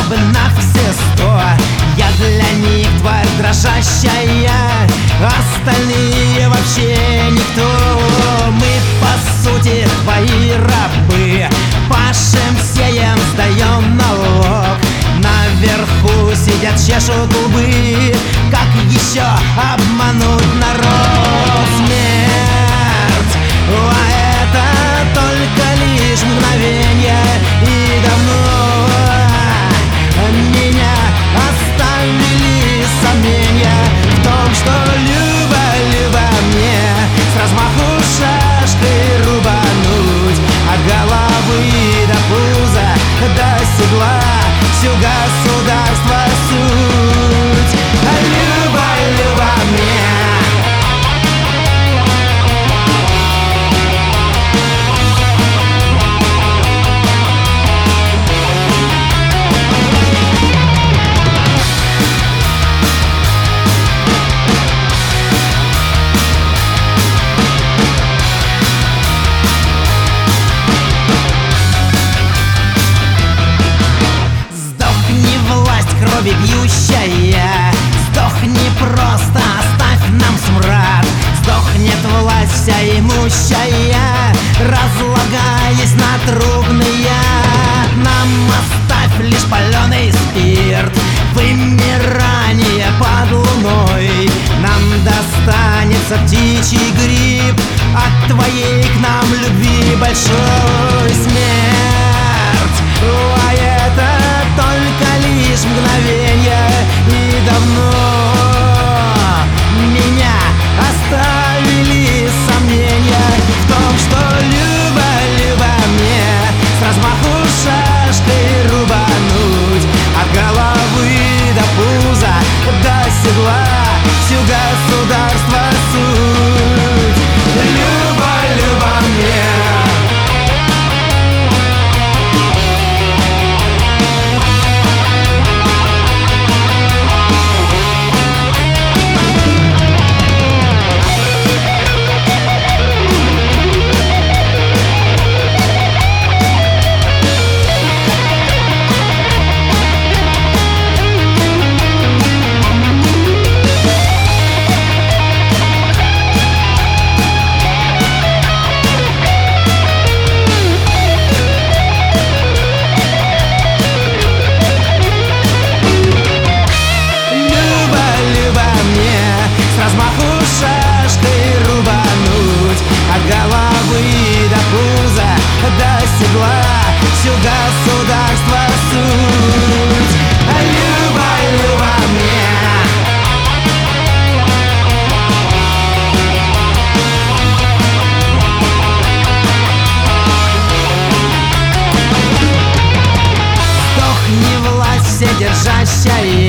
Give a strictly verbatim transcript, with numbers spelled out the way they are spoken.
бы на все сто. Я для них тварь дрожащая, остальные вообще никто. Мы по сути твои рабы, пашем, сеем, сдаем налог. Наверху сидят, чешут лбы, как еще обмануть народ? Смерть, а это только лишь мгновенье, и давно меня оставили сомнения в том, что Люба, Люба мне с размаху шашкой рубануть от головы до пуза, до седла всю государство суть. Люба, Люба мне. Крови бьющая, сдохни просто, оставь нам смрад. Сдохнет власть вся имущая, разлагаясь на трупные. Нам оставь лишь паленый спирт, вымирание под луной. Нам достанется птичий гриб от твоей к нам любви большой. Смерть, а это только лишь мгновенье, и давно меня оставили сомнения в том, что Люба, Люба мне с размаху шашкой рубануть от головы до пуза, до седла всю государство суть. Люба, Люба мне. Размаху шашкой рубануть от головы до пуза, до седла всю государство суть. Люба, Люба мне. Сдохни власть вседержащая,